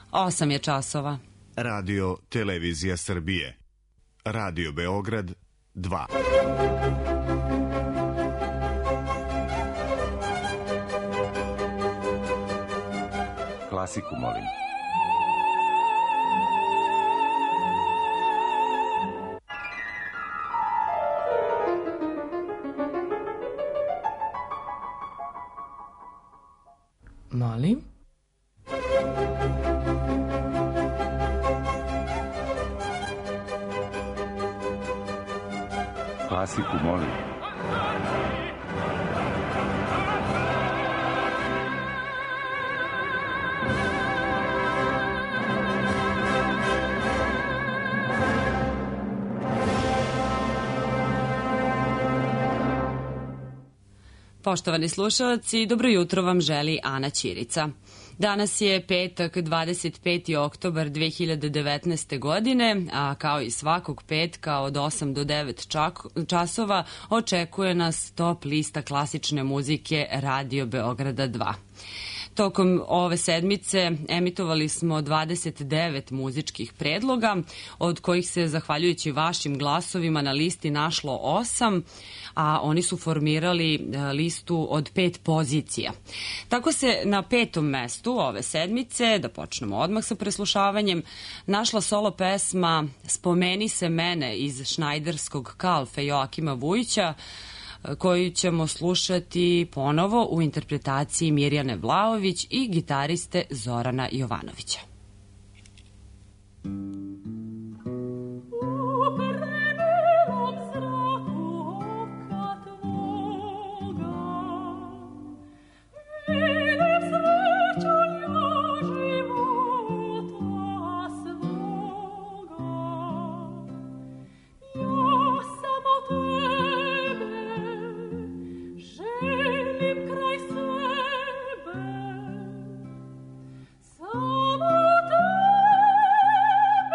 8 je časova. Radio Televizija Srbije. Radio Beograd 2. Klasiku, molim. Molim. Klasiku, molim. Poštovani slušalci, dobro jutro vam želi Ana Ćirica. Danas je petak, 25. oktobar 2019. godine, a kao i svakog petka od 8 do 9 časova očekuje nas top lista klasične muzike Radio Beograda 2. Tokom ove sedmice emitovali smo 29 muzičkih predloga, od kojih se, zahvaljujući vašim glasovima, na listi našlo 8, a oni su formirali listu od 5 pozicija. Tako se na 5. mestu ove sedmice, da počnemo odmah sa preslušavanjem, našla solo pesma Spomeni se mene iz šnajderskog Kalfe Joakima Vujića, koju ćemo slušati ponovo u interpretaciji Mirjane Vlaović i gitariste Zorana Jovanovića. Samo te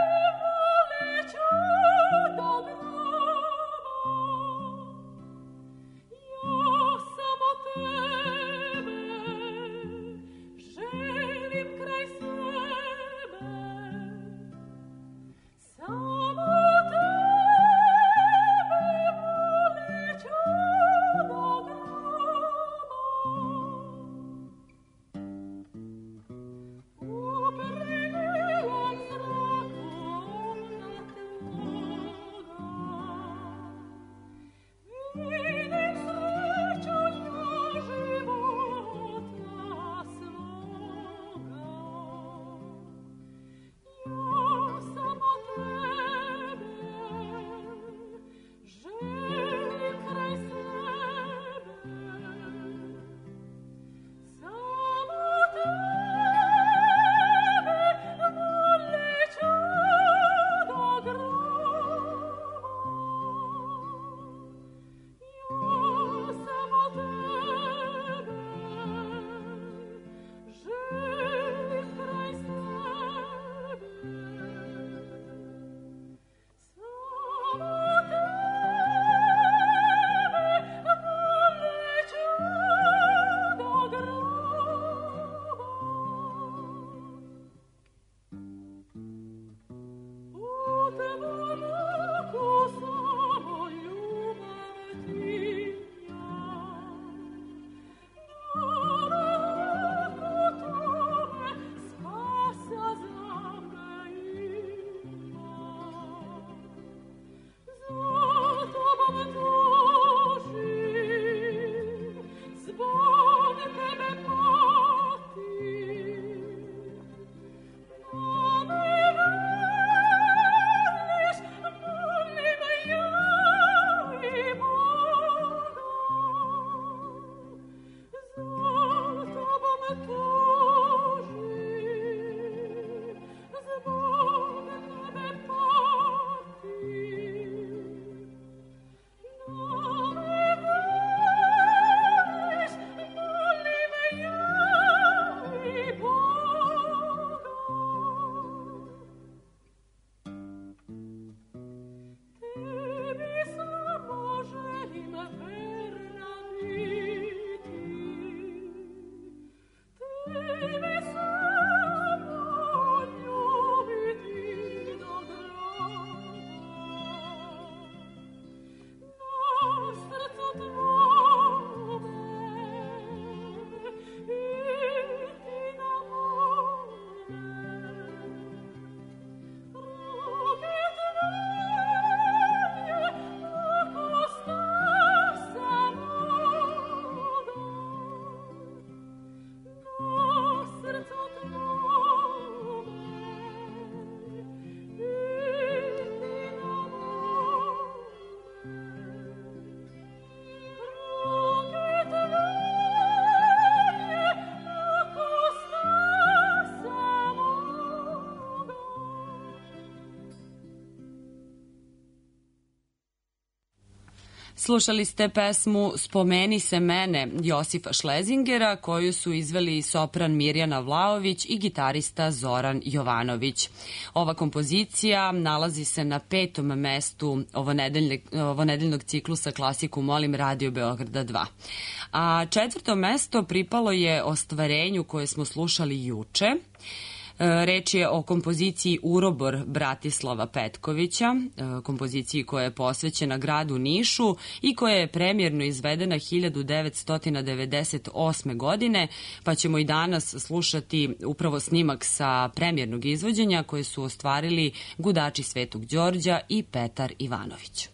Slušali ste pesmu Spomeni se mene Josifa Šlezingera, koju su izveli sopran Mirjana Vlaović i gitarista Zoran Jovanović. Ova kompozicija nalazi se na 5. mestu ovonedeljnog ciklusa Klasiku molim Radio Beograda 2. A 4. mesto pripalo je ostvarenju koje smo slušali juče. Reč je o kompoziciji Urobor Bratislava Petkovića, kompoziciji koja je posvećena gradu Nišu i koja je premijerno izvedena 1998. godine, pa ćemo i danas slušati upravo snimak sa premijernog izvođenja koje su ostvarili Gudači Svetog Đorđa i Petar Ivanović.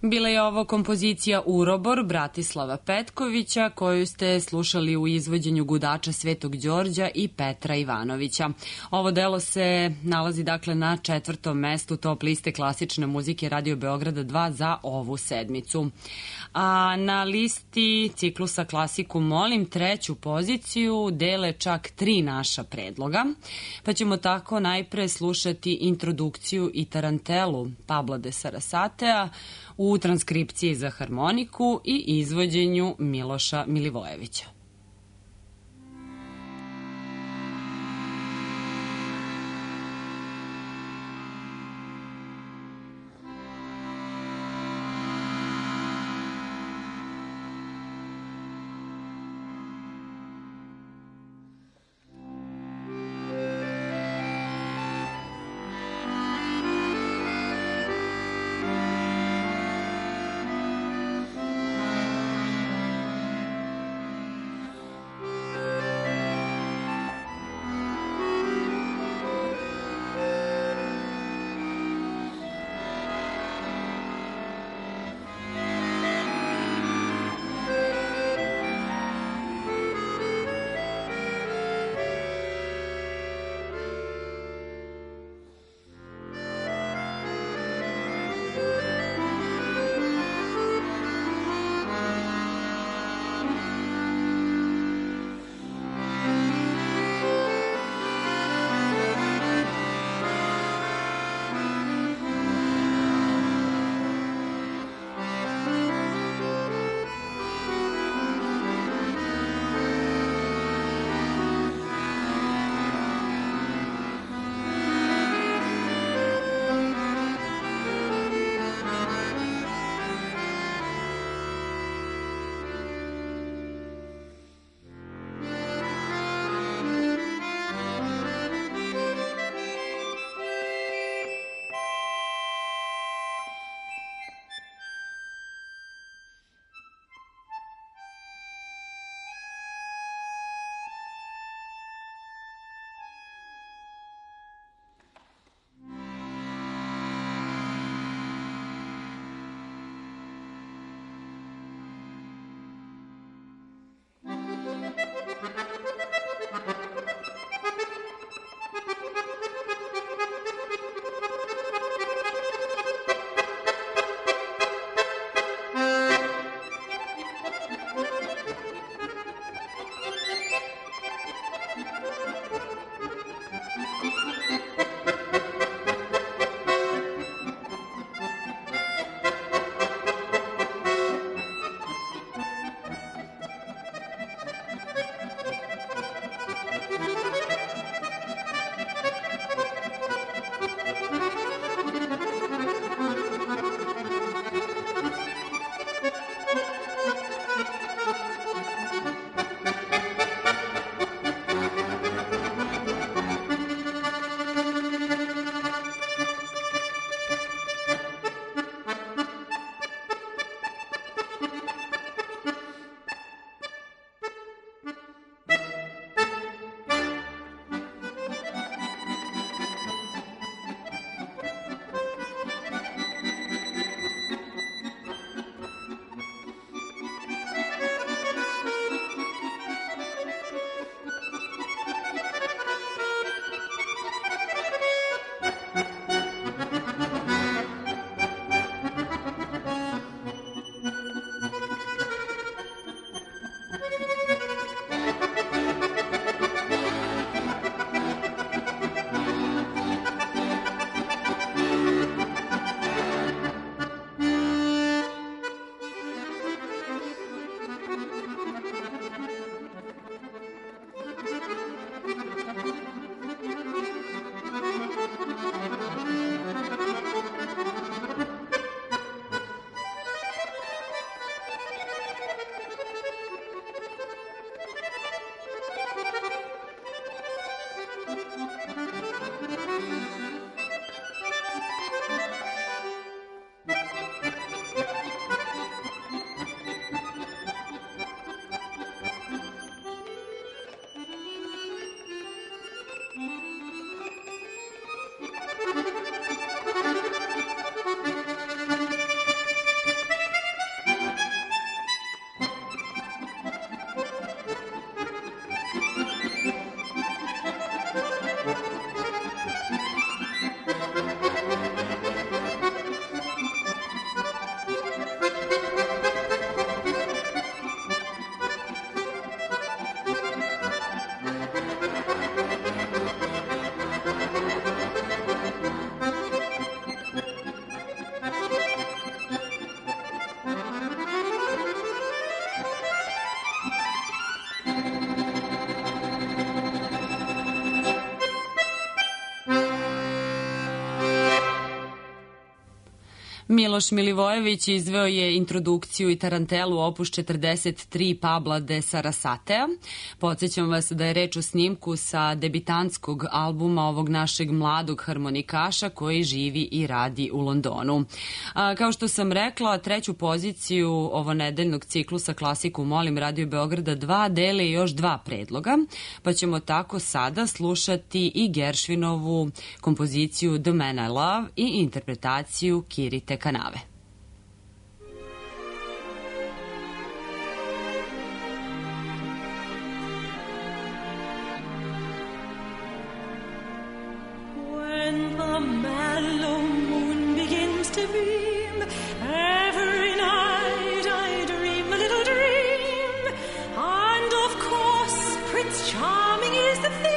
Bila je ovo kompozicija Urobor Bratislava Petkovića, koju ste slušali u izvođenju gudača Svetog Đorđa i Petra Ivanovića. Ovo delo se nalazi dakle na 4. mestu top liste klasične muzike Radio Beograda 2 za ovu sedmicu. A na listi ciklusa Klasiku molim 3. poziciju dele čak 3 naša predloga, pa ćemo tako najpre slušati introdukciju i tarantelu Pabla de Sarasatea u transkripciji za harmoniku i izvođenju Miloša Milivojevića. Miloš Milivojević izveo je introdukciju i tarantelu opus 43 Pabla de Sarasatea. Podsjećam vas da je reč o snimku sa debitanskog albuma ovog našeg mladog harmonikaša koji živi i radi u Londonu. Kao što sam rekla, treću poziciju ovonedeljnog ciklusa Klasiku molim Radio Beograda 2 dele još dva predloga, pa ćemo tako sada slušati i Gershwinovu kompoziciju The Man I Love i interpretaciju Kirite Kanave. When the mellow moon begins to beam, every night I dream a little dream, and of course Prince Charming is the theme.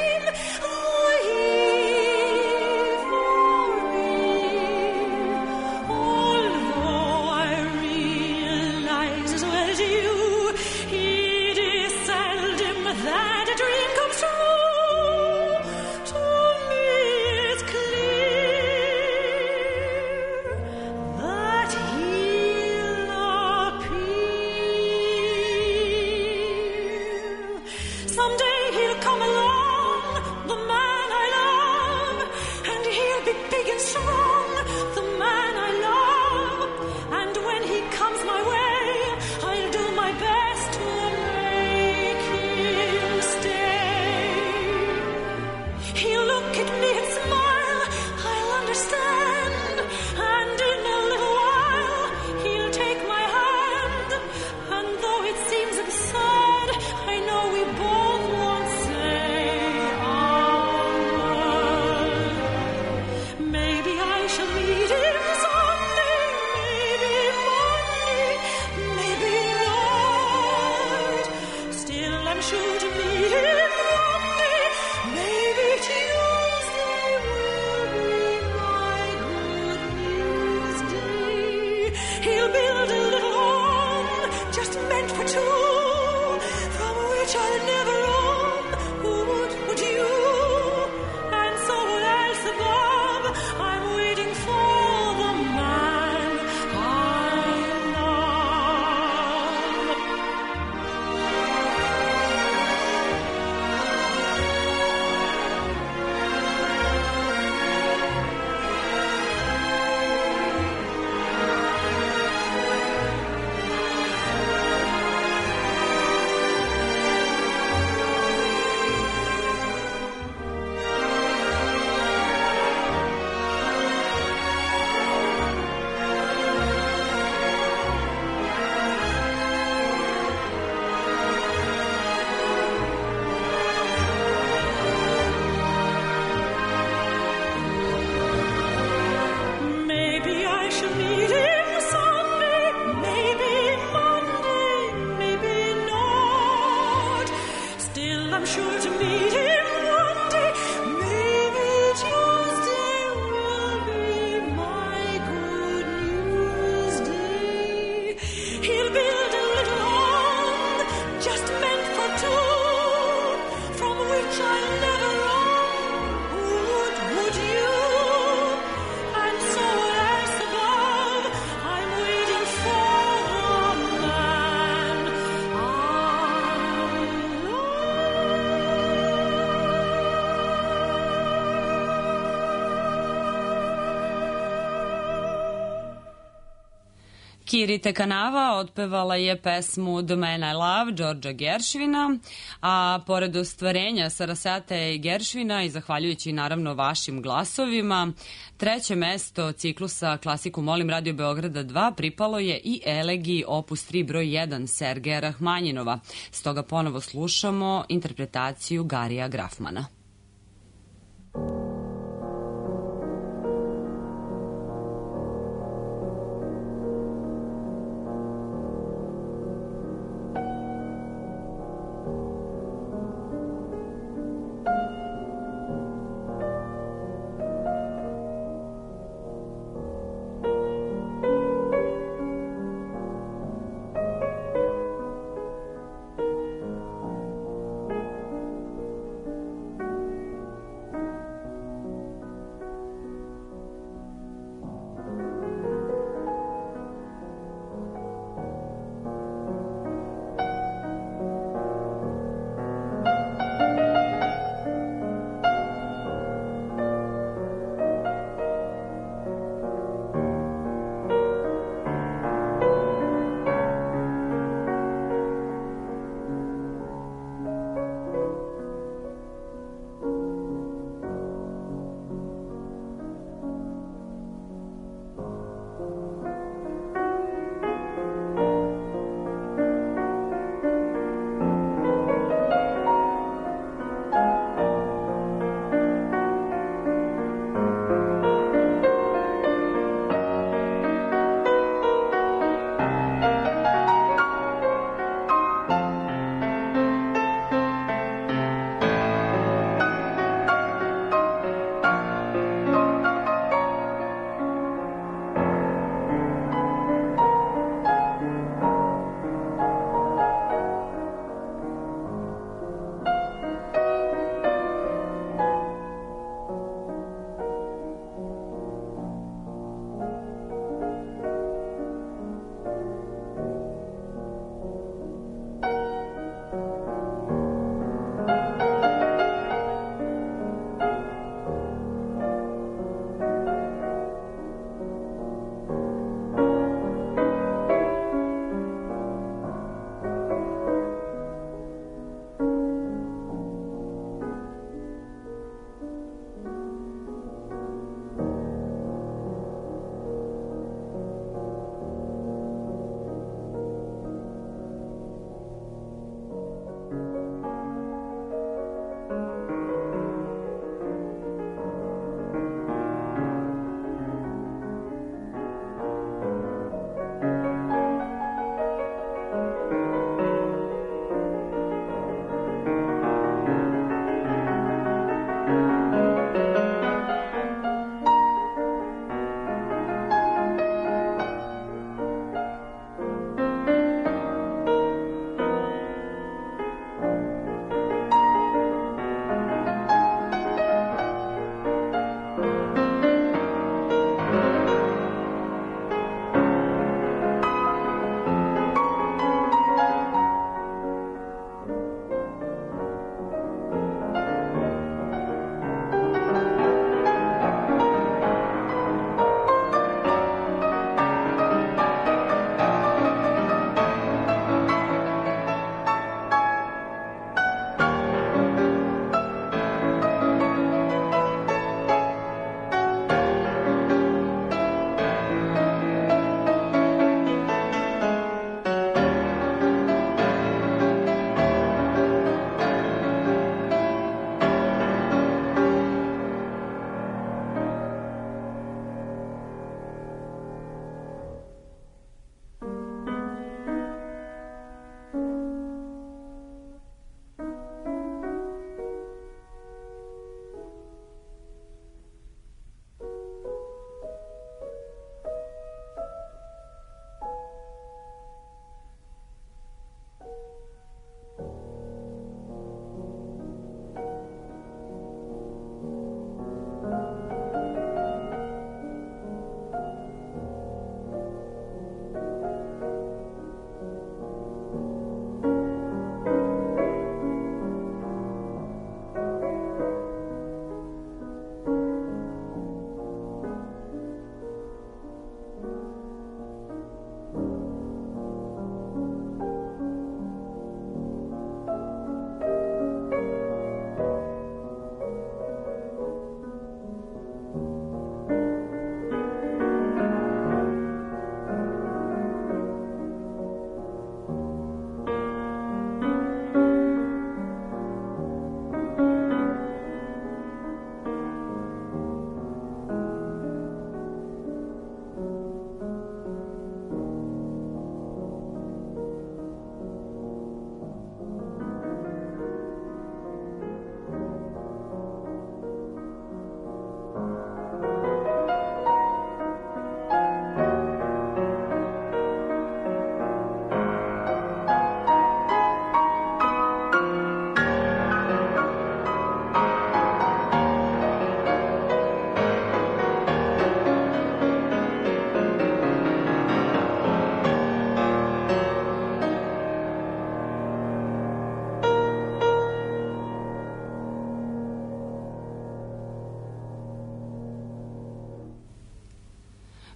Kirite Kanava otpevala je pesmu The Man I Love Georgea Gershwina, a pored ostvarenja Sarasatea i Gershwina i zahvaljujući naravno vašim glasovima, treće mesto ciklusa Klasiku molim Radio Beograda 2 pripalo je i elegiji opus 3 broj 1 Sergeja Rahmanjinova. Stoga ponovo slušamo interpretaciju Garija Grafmana.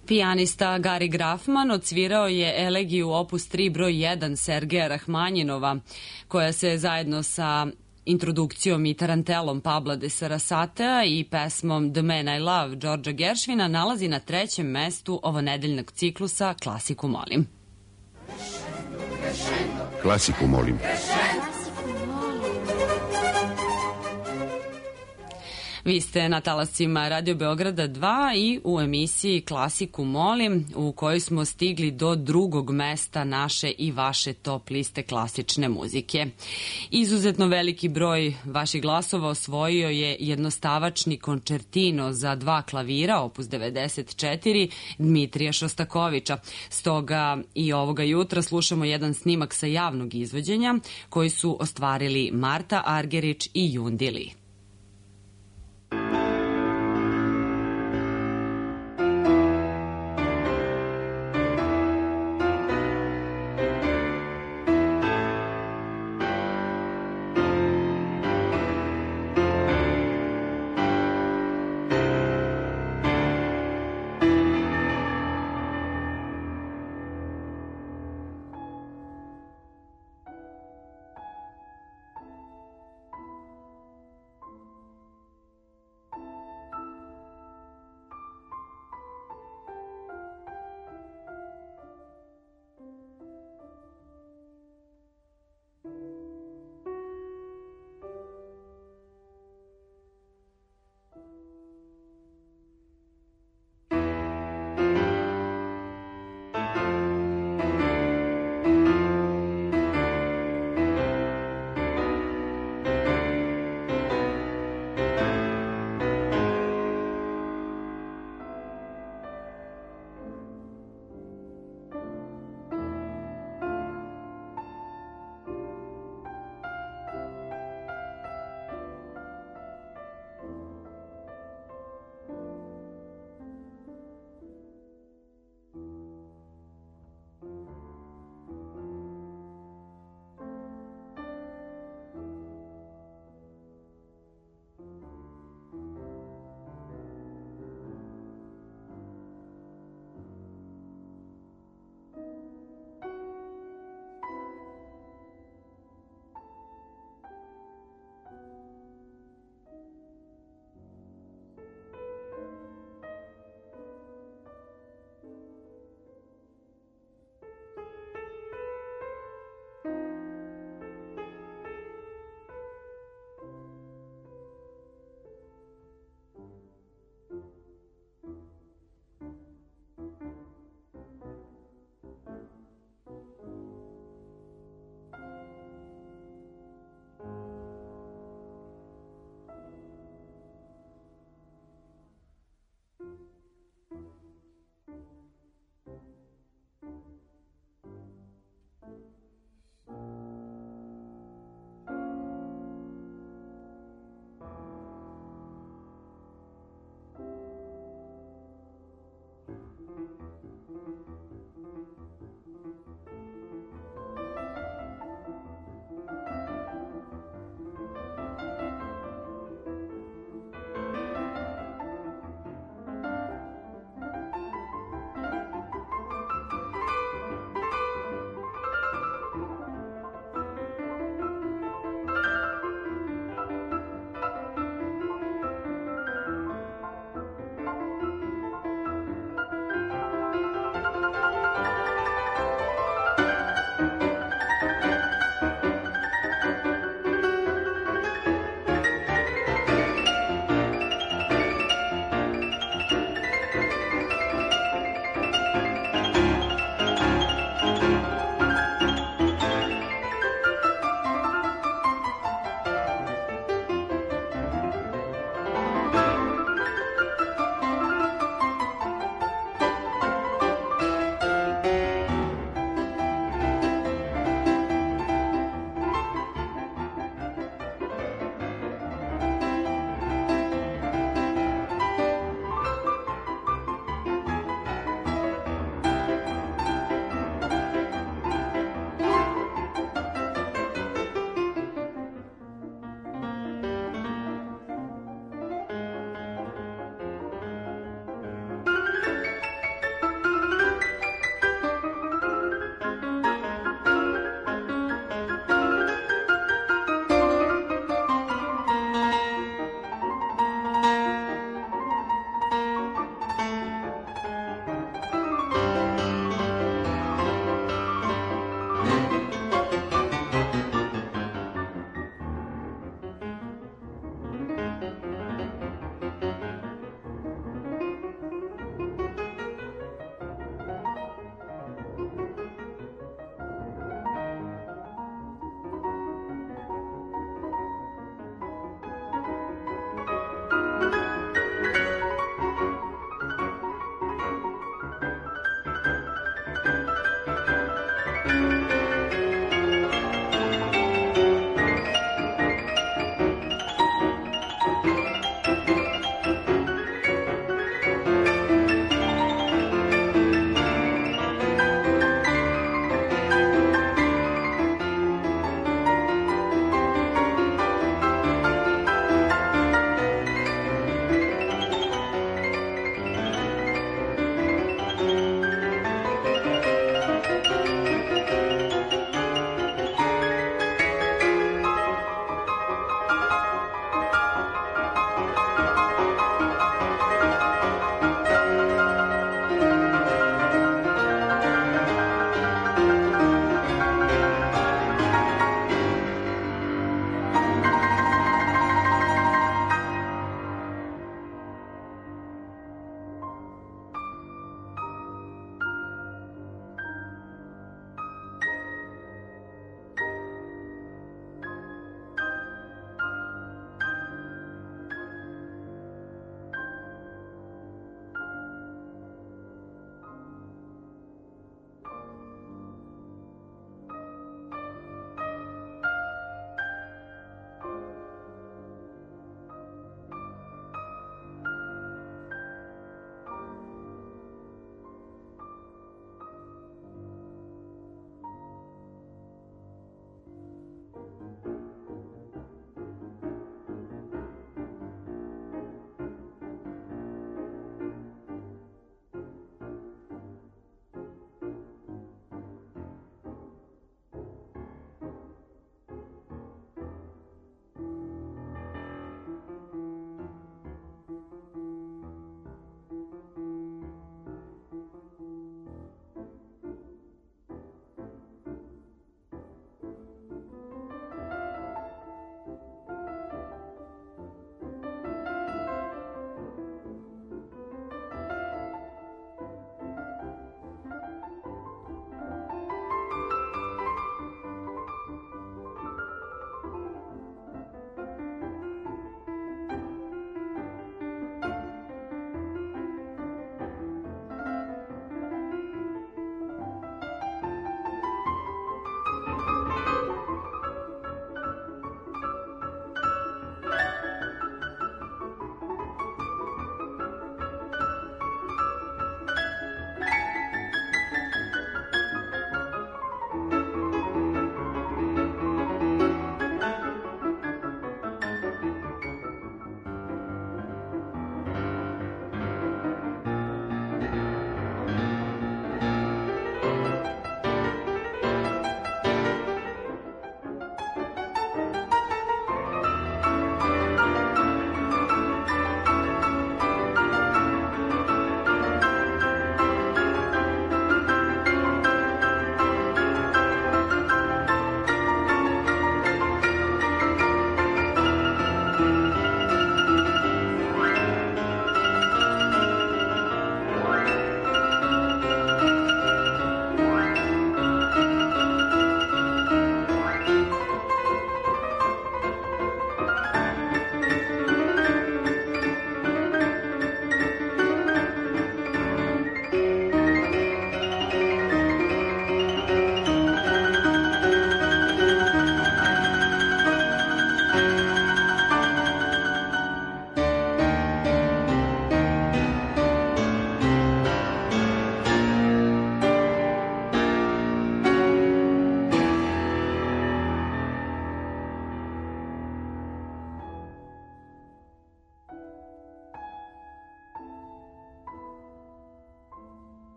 Pijanista Gari Grafman odsvirao je elegiju opus 3 broj 1 Sergeja Rahmanjinova, koja se zajedno sa introdukcijom i tarantelom Pabla de Sarasatea i pesmom The Man I Love Đorđa Geršvina nalazi na 3. mestu ovonedeljnog ciklusa Klasiku molim. Klasiku molim. Vi ste na talascima Radio Beograda 2 i u emisiji Klasiku molim, u kojoj smo stigli do 2. mesta naše i vaše top liste klasične muzike. Izuzetno veliki broj vaših glasova osvojio je jednostavačni končertino za 2 klavira, opus 94, Dmitrija Šostakovića. Stoga i ovoga jutra slušamo jedan snimak sa javnog izvođenja koji su ostvarili Marta Argerić i Jundili.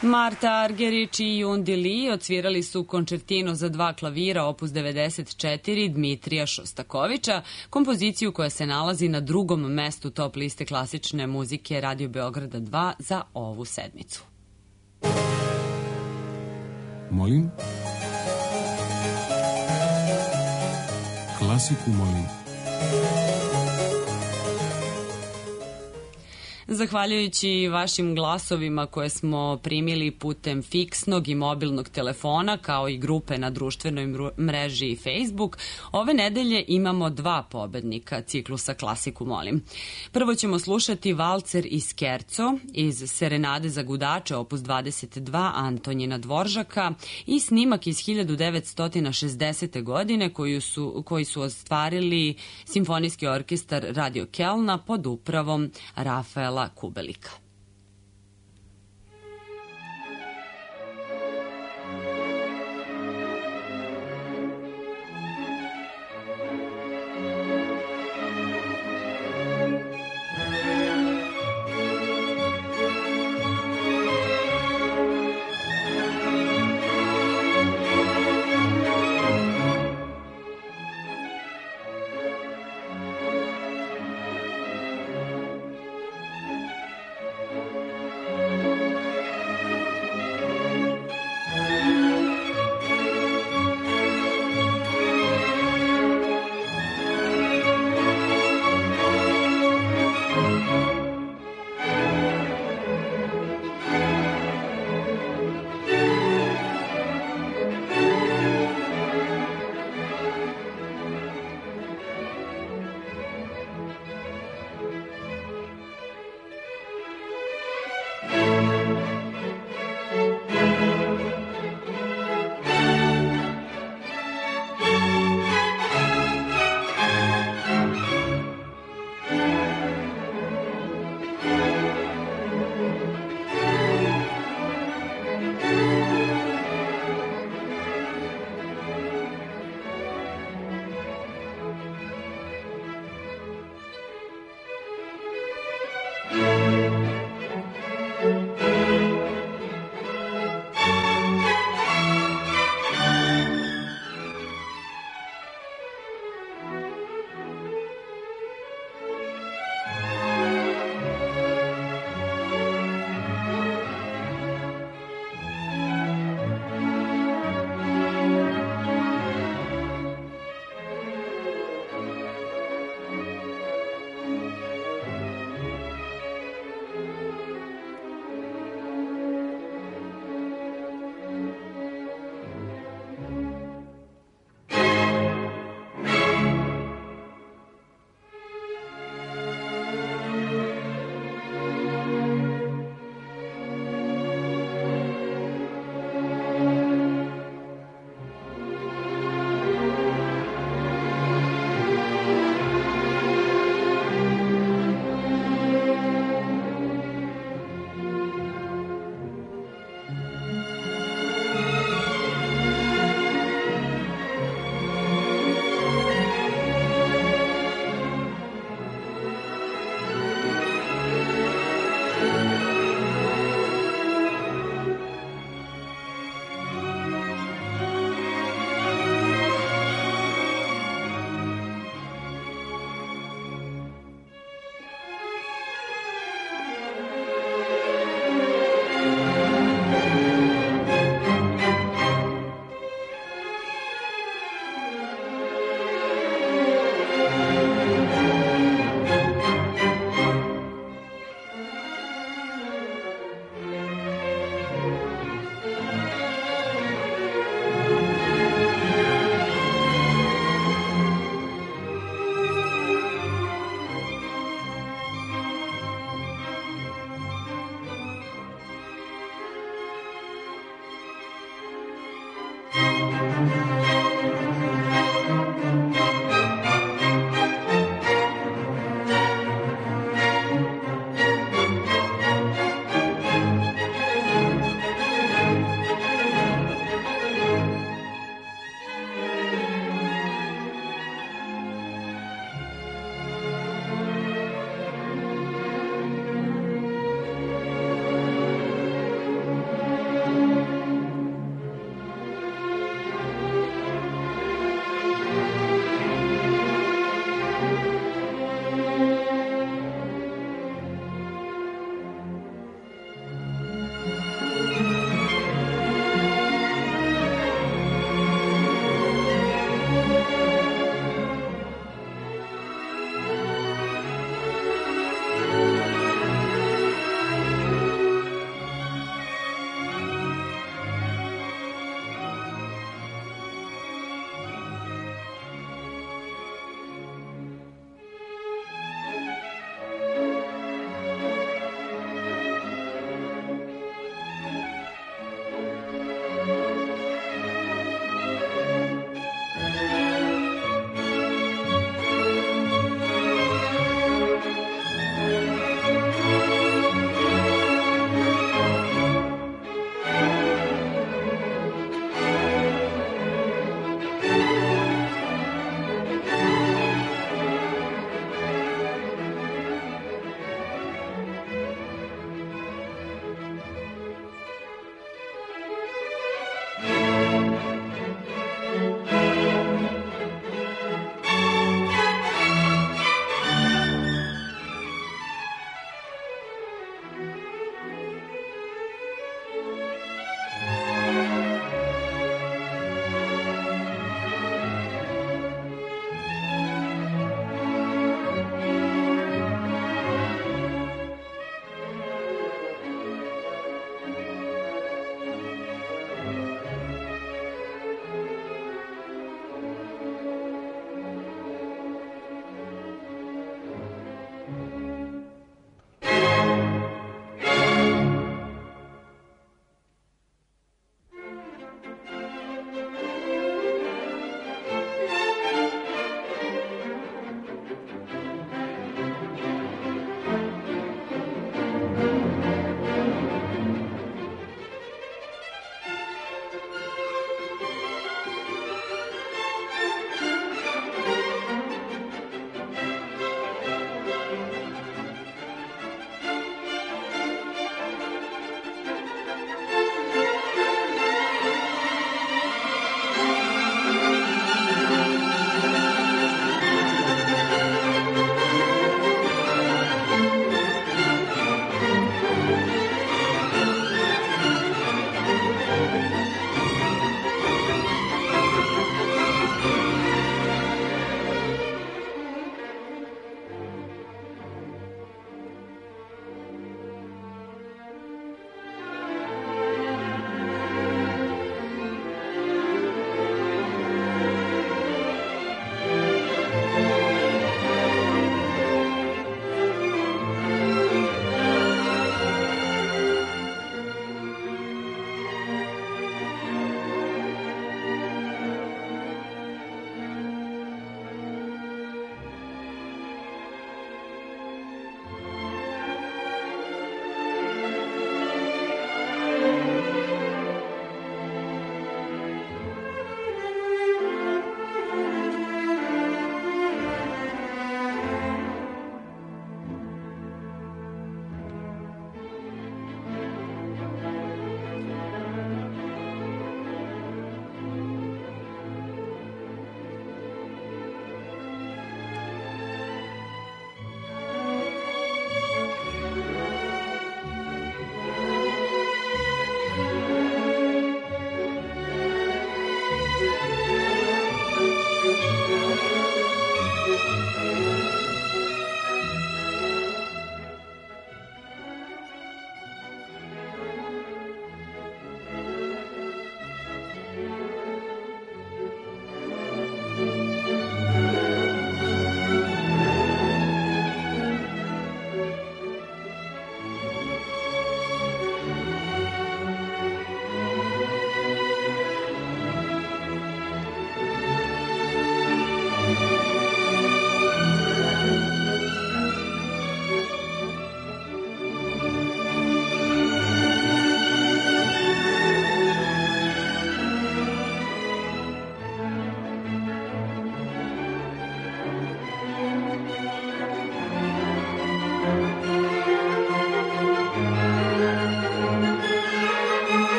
Marta Argerich i Yundi Lee odsvirali su koncertino za 2 klavira opus 94 Dmitrija Šostakovića, kompoziciju koja se nalazi na 2. mestu top liste klasične muzike Radio Beograda 2 za ovu sedmicu. Molim? Klasiku molim. Zahvaljujući vašim glasovima koje smo primili putem fiksnog i mobilnog telefona, kao i grupe na društvenoj mreži Facebook, ove nedelje imamo 2 pobednika ciklusa Klasiku molim. Prvo ćemo slušati valcer i skerco iz Serenade za gudače opus 22 Antonjina Dvoržaka i snimak iz 1960. godine koji su ostvarili Simfonijski orkestar Radio Kelna pod upravom Rafaela Kubelika.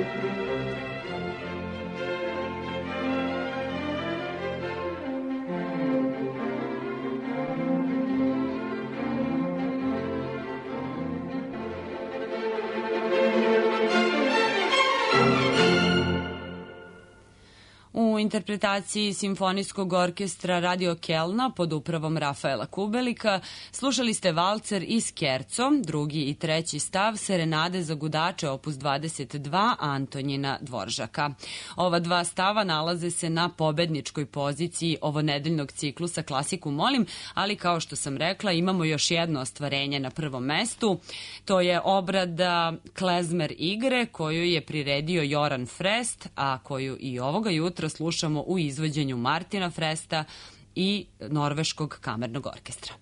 U interpretaciji Simfonijskog orkestra Radio Kelna pod upravom Rafaela Kubelika slušali ste valcer i skerco, drugi i treći stav Serenade za gudače opus 22 Antonjina Dvoržaka. Ova dva stava nalaze se na pobedničkoj poziciji ovonedeljnog ciklusa Klasiku molim, ali kao što sam rekla imamo još jedno ostvarenje na prvom mestu. To je obrada klezmer igre koju je priredio Joran Frest, a koju i ovoga jutra slušamo u izvođenju Martina Fresta i Norveškog kamernog orkestra.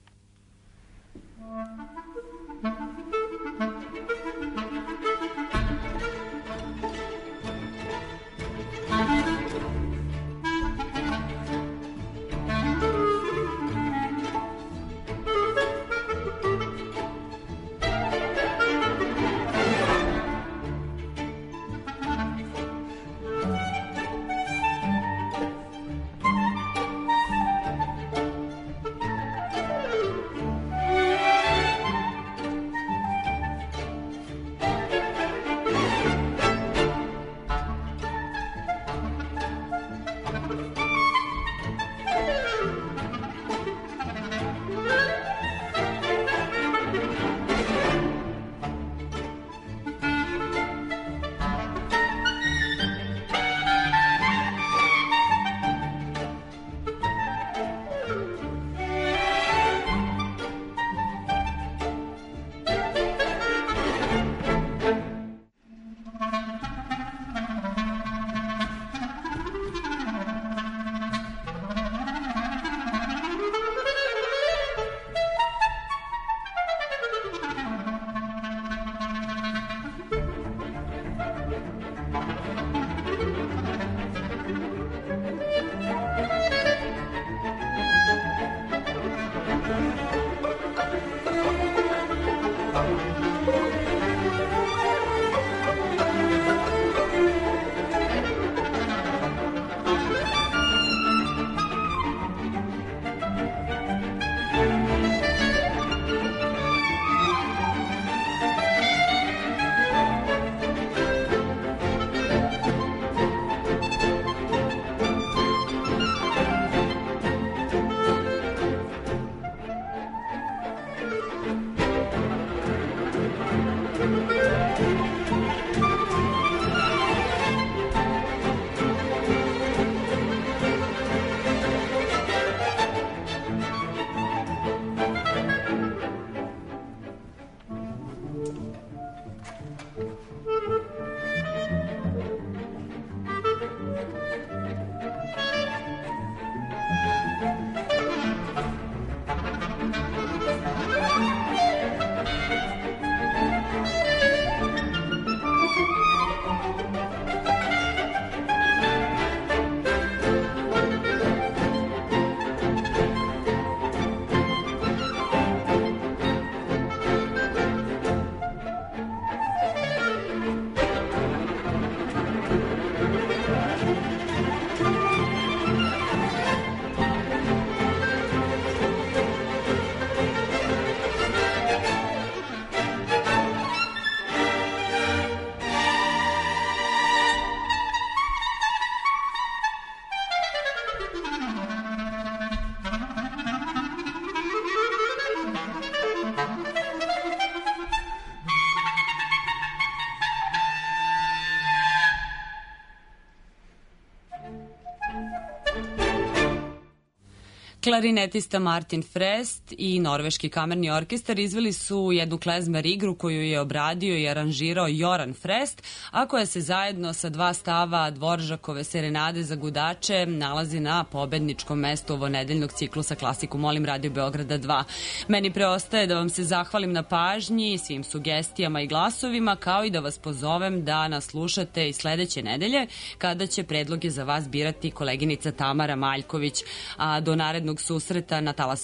Klarinetista Martin Frest i Norveški kamerni orkestar izveli su jednu klezmer igru koju je obradio i aranžirao Joran Frest, a koja se zajedno sa dva stava Dvoržakove Serenade za gudače nalazi na pobedničkom mestu ovonedeljnog ciklusa Klasiku molim Radio Beograda 2. Meni preostaje da vam se zahvalim na pažnji, svim sugestijama i glasovima, kao i da vas pozovem da nas slušate i sledeće nedelje, kada će predloge za vas birati koleginica Tamara Maljković. A do narednog susreta na talasu